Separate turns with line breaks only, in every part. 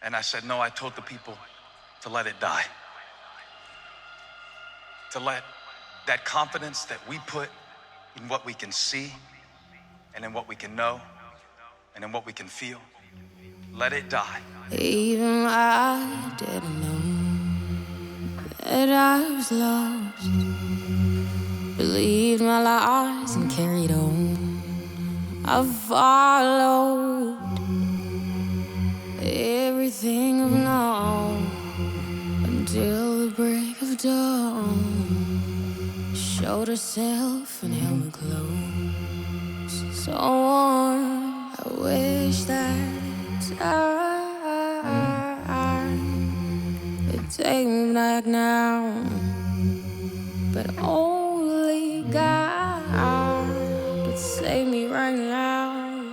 And I said, no, I told the people to let it die. To let that confidence that we put in what we can see and in what we can know and in what we can feel, let it die.
Even I didn't know that I was lost. Believed my lies and carried on. I followed everything I've known until the break of dawn. Showed herself and held me close, so warm. I wish that time would take me back now, but only God could save me right now.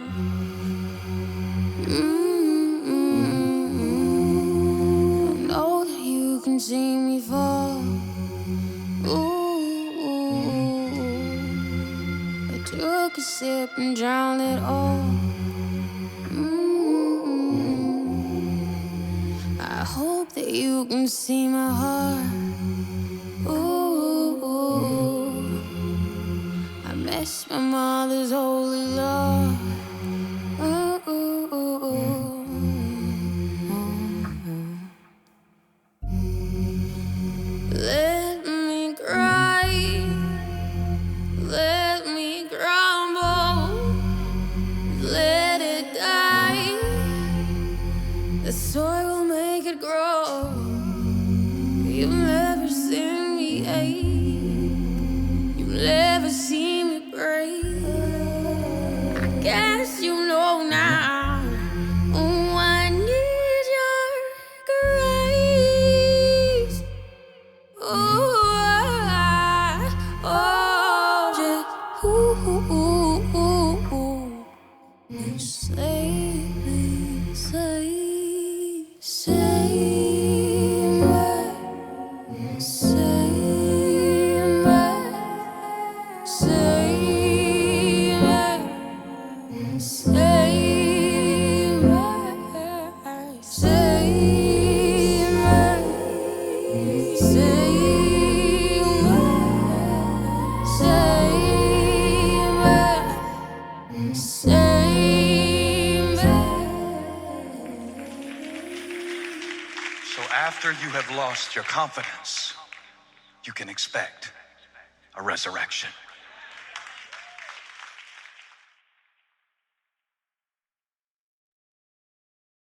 I know that you can see me fall. Ooh, I took a sip and drowned it all. I hope that you can see my heart. Ooh, I miss my mother's holy love. Let me cry, let me crumble, let it die. The soil will make it grow. You've never seen me ache, you've never seen me break. I guess you know now. Oh, I need your grace. Save me, save me, save me, save me, save
So after you have lost your confidence, you can expect a resurrection.